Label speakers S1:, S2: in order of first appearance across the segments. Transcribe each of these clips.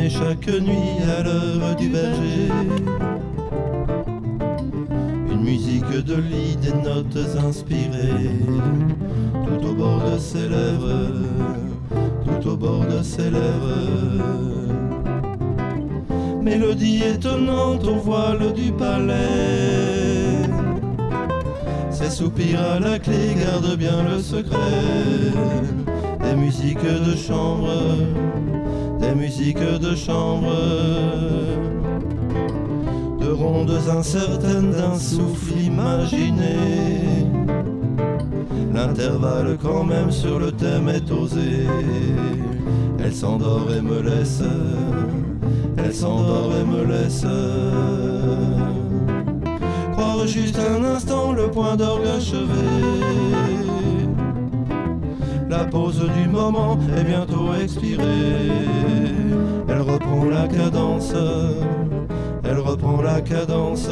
S1: m'aimer chaque nuit à l'heure du berger. Une musique de lit, des notes inspirées, tout au bord de ses lèvres, tout au bord de ses lèvres. Mélodie étonnante au voile du palais. Ces soupirs à la clé gardent bien le secret. Des musiques de chambre, des musiques de chambre, de rondes incertaines d'un souffle imaginé. L'intervalle quand même sur le thème est osé. Elle s'endort et me laisse, elle s'endort et me laisse croire juste un instant le point d'orgue achevé. La pause du moment est bientôt expirée. Elle reprend la cadence, elle reprend la cadence.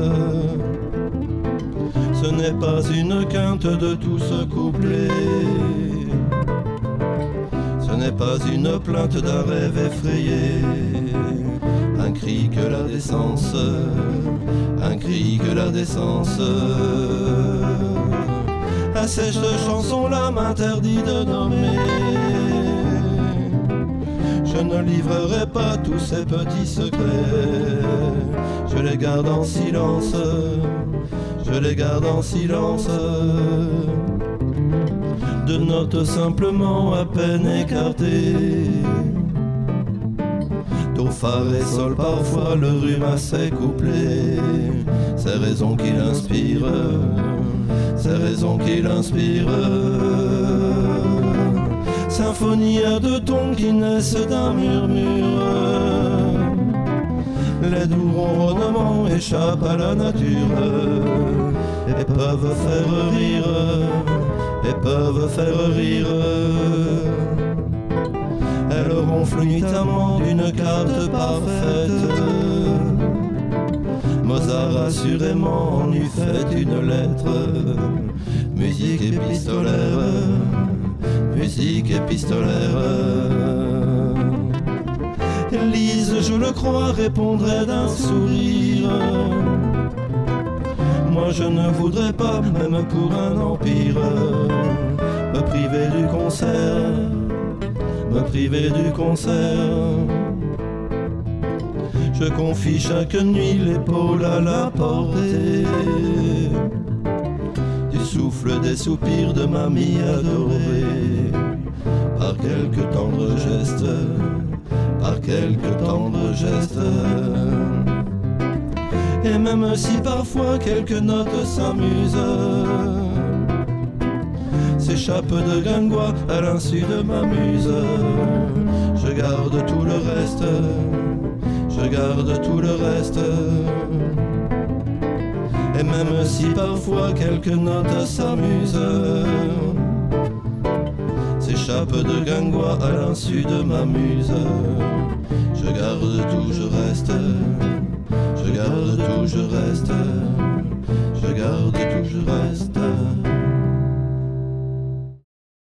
S1: Ce n'est pas une quinte de tout ce couplet. Ce n'est pas une plainte d'un rêve effrayé. Un cri que la décence, un cri que la décence. À cette chanson-là m'interdit de nommer. Je ne livrerai pas tous ces petits secrets. Je les garde en silence, je les garde en silence. De notes simplement à peine écartées. Do, fa, ré, sol, parfois le rhume assez couplé. Ces raisons qui l'inspirent, ces raisons qui l'inspirent. Symphonie à deux tons qui naissent d'un murmure. Les doux ronronnements échappent à la nature et peuvent faire rire, et peuvent faire rire. Elle ronfle nuitamment d'une carte parfaite. Mozart assurément en eût fait une lettre. Musique épistolaire, musique épistolaire. Lise, je le crois, répondrait d'un sourire. Moi je ne voudrais pas, même pour un empire, me priver du concert, me priver du concert. Je confie chaque nuit l'épaule à la portée du souffle des soupirs de mamie adorée. Par quelques tendres gestes, par quelques tendres gestes. Et même si parfois quelques notes s'amusent, s'échappe de Gringois à l'insu de ma muse. Je garde tout le reste, je garde tout le reste. Et même si parfois quelques notes s'amusent, s'échappe de Gringois à l'insu de ma muse. Je garde tout, je reste, je garde tout, je reste, je garde tout, je reste.